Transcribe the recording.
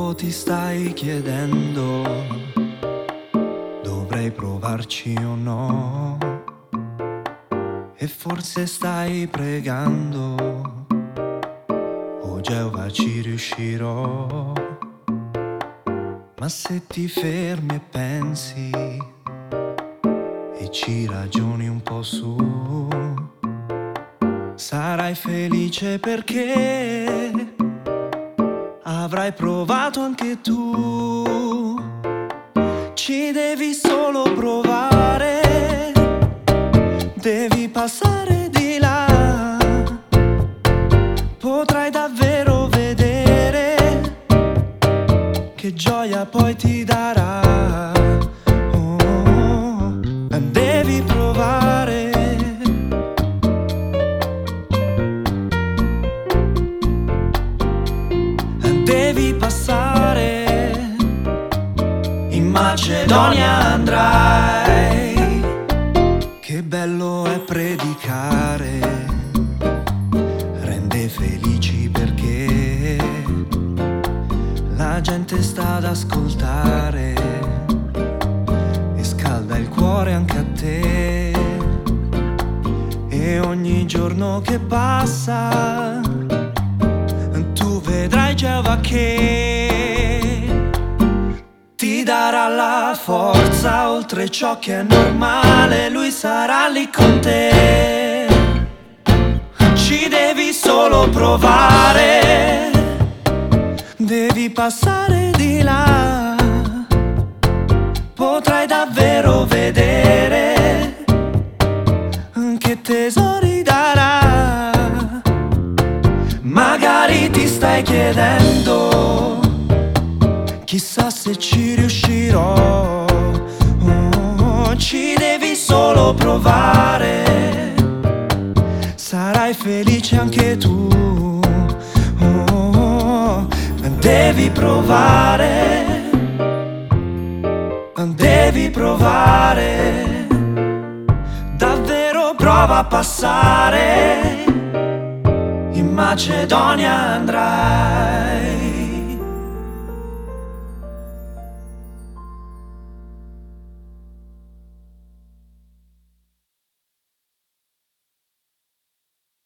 davvero ti stai chiedendo, dovrei provarci o no? E forse stai pregando, oh Geova ci riuscirò. Ma se ti fermi e pensi e ci ragioni un po' su, sarai felice perché avrai provato anche tu. Ci devi solo provare, devi passare di là, potrai davvero vedere che gioia poi ti darà. Oh, devi provare. Devi passare, in Macedonia andrai. Che bello è predicare, rende felici perché la gente sta ad ascoltare e scalda il cuore anche a te. E ogni giorno che passa tu vedrai Geova che ti darà la forza oltre ciò che è normale, lui sarà lì con te. Ci devi solo provare, devi passare di là, potrai davvero vedere che tesori darà. Magari ti stai chiedendo, chissà se ci riuscirò. Oh, ci devi solo provare, sarai felice anche tu. Oh, devi provare, devi provare, davvero prova a passare, in Macedonia andrai.